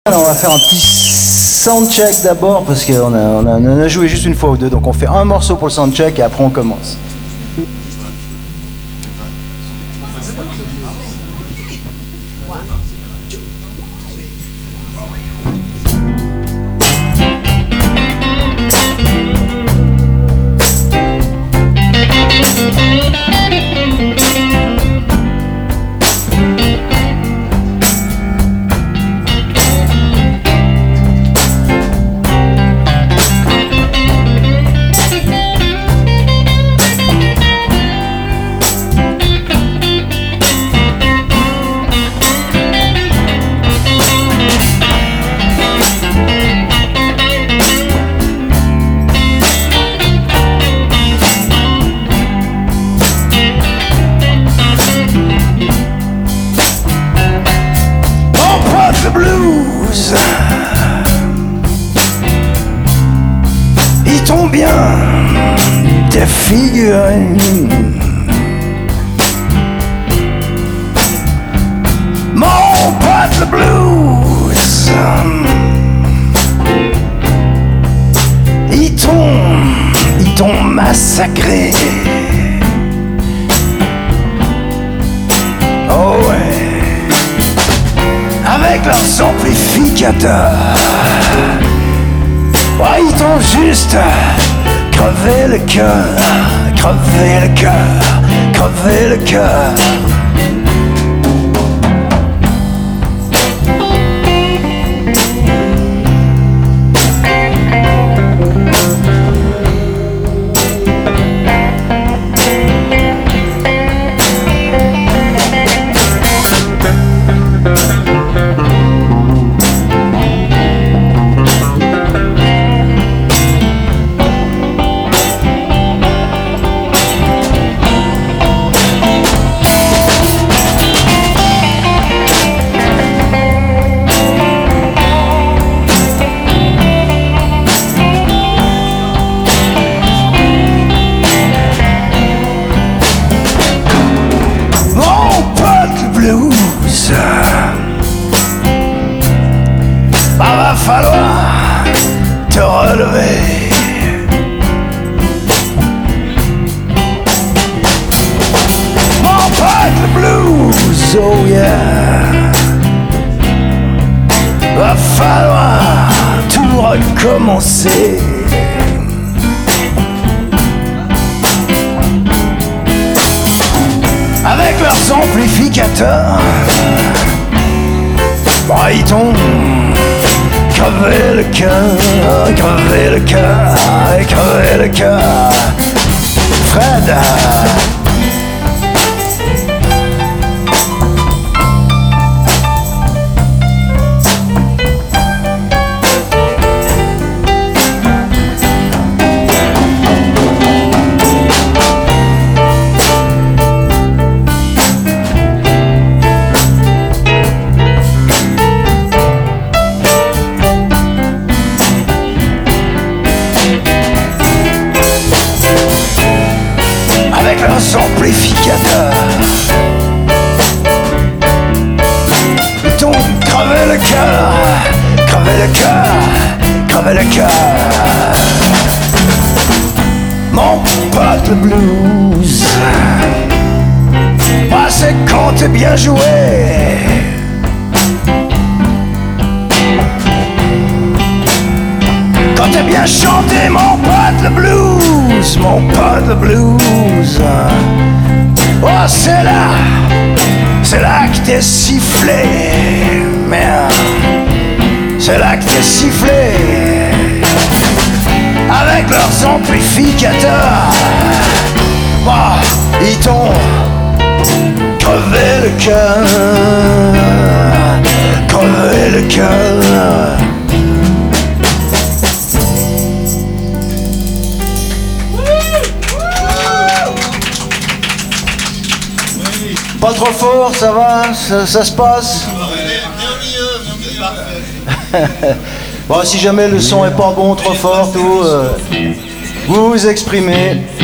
Alors, on va faire un petit soundcheck d'abord parce qu'on a joué juste une fois ou deux, donc on fait un morceau pour le soundcheck et après on commence. Ils t'ont bien défiguré. Mon pote le blues, ils t'ont massacré. Oh ouais, avec leurs amplificateurs. Ouais, ils t'ont juste crevé le cœur, crevé le cœur, crevé le cœur. Va falloir te relever. Mon pote le blues, oh yeah. Va falloir tout recommencer. Avec leurs amplificateurs, bah, ils t'ont crevé le cœur, crevé le cœur, crevé le cœur. Fred. Amplificateur, ils t'ont crevé le cœur, crevé le cœur, crevé le cœur. Mon pote le blues, bah c'est quand t'es bien joué. Quand t'es bien chanté, mon pote le blues, mon pote le blues. Oh, c'est là que t'es sifflé, merde. C'est là que t'es sifflé. Avec leurs amplificateurs, oh, ils t'ont crevé le cœur, crevé le cœur. Pas trop fort, ça va, ça se passe. Bon, si jamais le son est pas bon, trop fort, tout, vous vous exprimez.